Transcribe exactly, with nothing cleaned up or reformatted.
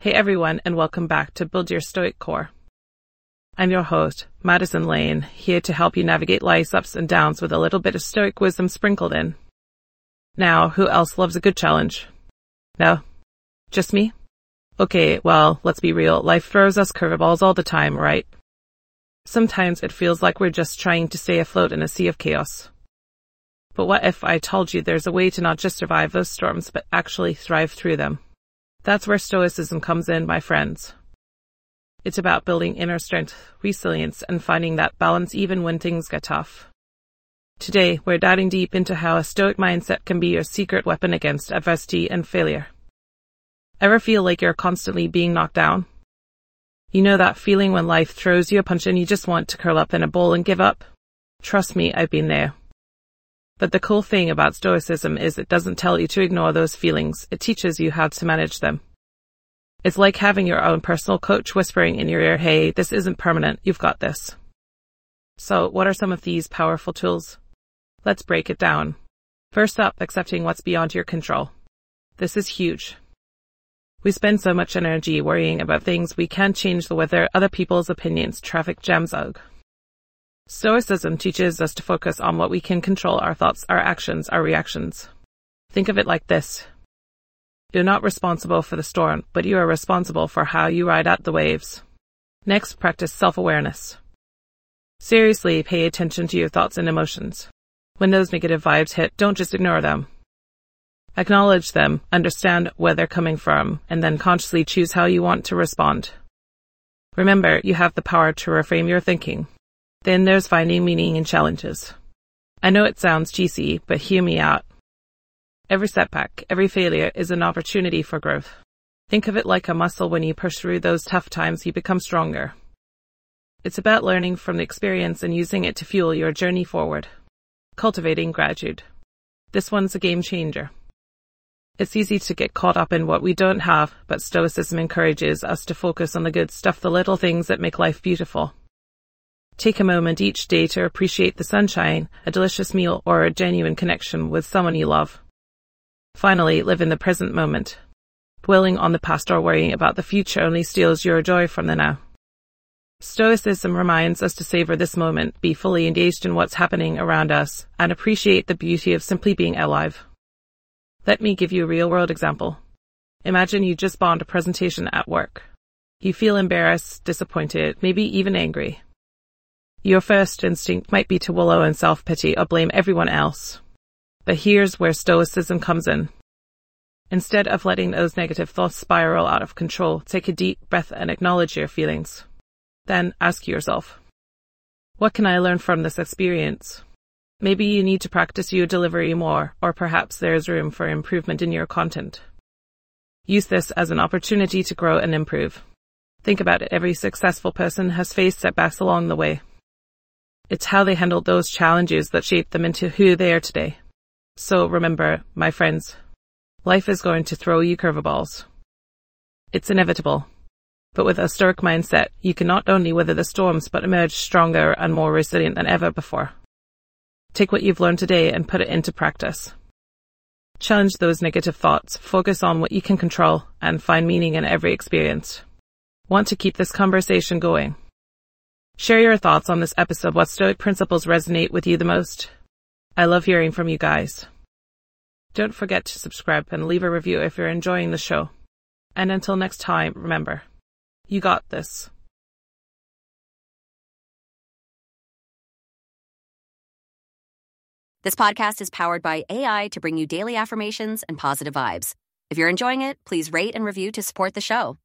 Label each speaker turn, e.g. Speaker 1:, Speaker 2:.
Speaker 1: Hey everyone, and welcome back to Build Your Stoic Core. I'm your host, Madison Lane, here to help you navigate life's ups and downs with a little bit of stoic wisdom sprinkled in. Now, who else loves a good challenge? No? Just me? Okay, well, let's be real, life throws us curveballs all the time, right? Sometimes it feels like we're just trying to stay afloat in a sea of chaos. But what if I told you there's a way to not just survive those storms, but actually thrive through them? That's where Stoicism comes in, my friends. It's about building inner strength, resilience, and finding that balance even when things get tough. Today, we're diving deep into how a Stoic mindset can be your secret weapon against adversity and failure. Ever feel like you're constantly being knocked down? You know that feeling when life throws you a punch and you just want to curl up in a ball and give up? Trust me, I've been there. But the cool thing about Stoicism is it doesn't tell you to ignore those feelings, it teaches you how to manage them. It's like having your own personal coach whispering in your ear, hey, this isn't permanent, you've got this. So, what are some of these powerful tools? Let's break it down. First up, accepting what's beyond your control. This is huge. We spend so much energy worrying about things we can't change: the weather, other people's opinions, traffic jams, ugh. Stoicism teaches us to focus on what we can control: our thoughts, our actions, our reactions. Think of it like this. You're not responsible for the storm, but you are responsible for how you ride out the waves. Next, practice self-awareness. Seriously, pay attention to your thoughts and emotions. When those negative vibes hit, don't just ignore them. Acknowledge them, understand where they're coming from, and then consciously choose how you want to respond. Remember, you have the power to reframe your thinking. Then there's finding meaning in challenges. I know it sounds cheesy, but hear me out. Every setback, every failure is an opportunity for growth. Think of it like a muscle. When you push through those tough times, you become stronger. It's about learning from the experience and using it to fuel your journey forward. Cultivating gratitude. This one's a game changer. It's easy to get caught up in what we don't have, but Stoicism encourages us to focus on the good stuff, the little things that make life beautiful. Take a moment each day to appreciate the sunshine, a delicious meal, or a genuine connection with someone you love. Finally, live in the present moment. Dwelling on the past or worrying about the future only steals your joy from the now. Stoicism reminds us to savor this moment, be fully engaged in what's happening around us, and appreciate the beauty of simply being alive. Let me give you a real-world example. Imagine you just bombed a presentation at work. You feel embarrassed, disappointed, maybe even angry. Your first instinct might be to wallow in self-pity or blame everyone else. But here's where Stoicism comes in. Instead of letting those negative thoughts spiral out of control, take a deep breath and acknowledge your feelings. Then ask yourself, what can I learn from this experience? Maybe you need to practice your delivery more, or perhaps there's room for improvement in your content. Use this as an opportunity to grow and improve. Think about it, every successful person has faced setbacks along the way. It's how they handled those challenges that shaped them into who they are today. So remember, my friends, life is going to throw you curveballs. It's inevitable. But with a Stoic mindset, you can not only weather the storms, but emerge stronger and more resilient than ever before. Take what you've learned today and put it into practice. Challenge those negative thoughts, focus on what you can control, and find meaning in every experience. Want to keep this conversation going? Share your thoughts on this episode. What Stoic principles resonate with you the most? I love hearing from you guys. Don't forget to subscribe and leave a review if you're enjoying the show. And until next time, remember, you got this.
Speaker 2: This podcast is powered by A I to bring you daily affirmations and positive vibes. If you're enjoying it, please rate and review to support the show.